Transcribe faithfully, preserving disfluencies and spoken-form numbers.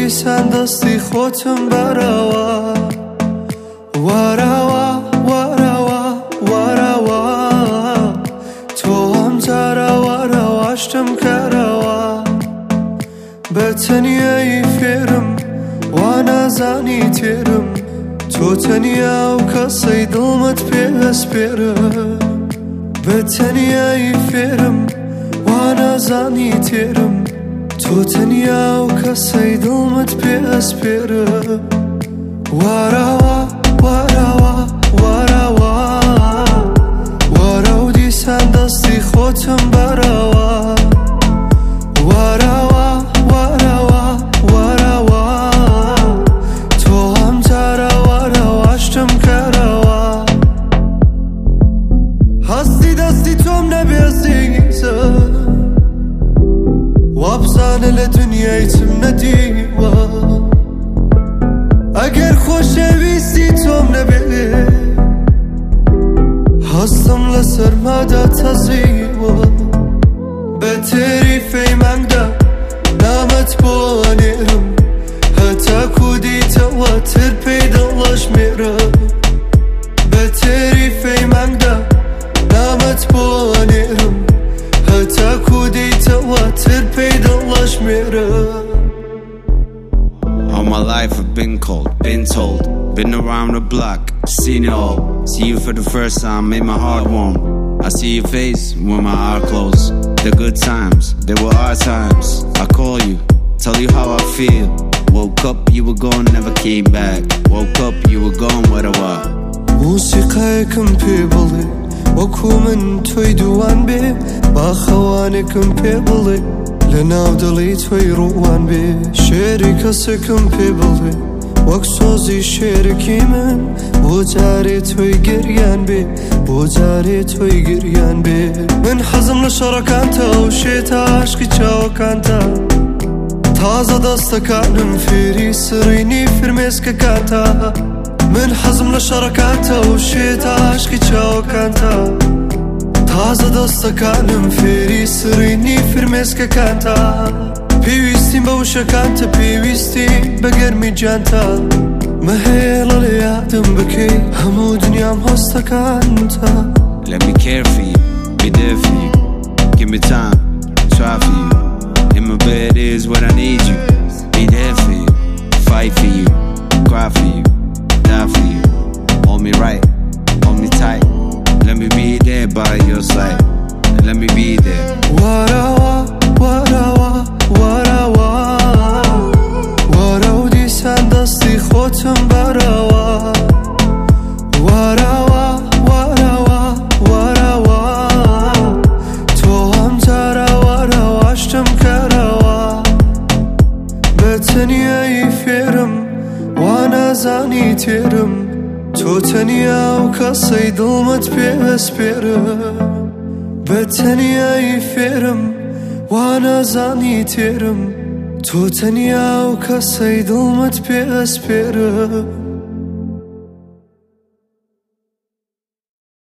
دیسان دەستی خۆتم بەرەوە وەرەوە وەرەوە وەرەوە تۆ ئەم جارە وەرەوەشتم کەرەوە بە تەنیایی فێرم وا نازانی تێرم تۆ تەنیا و کەسەی دڵمت پێوەسپێرە بە تەنیایی فێرم وا نازانی تێرم تۆ تەنیا و کەسەی دڵمت پێوەسپێرە وەرەوە وەرەوە وەرەوە وەرە و دیسان دەستی خۆتم بەرەوە وەرەوە وەرەوە وەرەوە تۆ ئەم جارە وەرەوەشتم کەرەوە هەستی دەستی تۆم نەبێزیزە وابزانە لە دنیای چم نەدیوە ئەگەر خۆشەویستی تۆم نەبێ هەستم لە سەرمادا تەزیوە بە تێریفەی مانگدا نامەت بۆ ئەنێرم هەتاکو دیتەوە تر پێی دڵەشمێرە بە تێریفەی مانگدا نامەت بۆ ئەنێرم هەتاکو دیتەوە تر پێی دڵەشمێرە All my life I've been cold, been told, been around the block, seen it all. See you for the first time, made my heart warm. I see your face when my eyes close. The good times, they were our times. I call you, tell you how I feel. Woke up, you were gone, never came back. Woke up, you were gone, what a while. موسیقایەکم پێ بڵێ وەکو من تۆی دووان بێ با خەوانێکم پێ بڵێ لە ناو دڵی تۆی ڕووان بێ شێری کەسێکم پێ بڵێ وەک سۆزی شێرەکی من بۆ جارێ تۆی گریان بێ بۆ جارێ تۆی گریان بێ من حەزم لە شەڕەکانتە و شێتە عاشقی چاوەکانتە تازە دەستەکانم فێری سڕینی فرمێسکەکانتە من حەزم لە شەڕەکانتە و شێتە عاشقی چاوەکانتە تازە دەستەکانم فێری سڕینی فرمێسکەکانتە پێویستیم بە وشەکانتە پێویستیم بە گەرمی جانتە مەهێڵە لە یادم بکەی هەموو دنیام هۆستەکانتە Let me care for you, be there for you. Give me time, try for you. In my bed is what I need you. Be there for you, fight for you, cry for you, die for you. Hold me right, hold me tight. Let me be there by your side. Let me be there. وەرەوە وەرەوە وەرەوە وەرە و دیسان دەستی خۆتم بەرەوە وەرەوە وەرەوە وەرەوە تۆ ئەم جارە وەرەوەشتم کەرەوە بە تەنیایی فێرم وا نازانی تێرم تۆ تەنیا و کەسەی دڵمت پێوەسپێرە بە تەنیایی فێرم وا نازانی تێرم تۆ تەنیا و کەسەی دڵمت پێوەسپێرە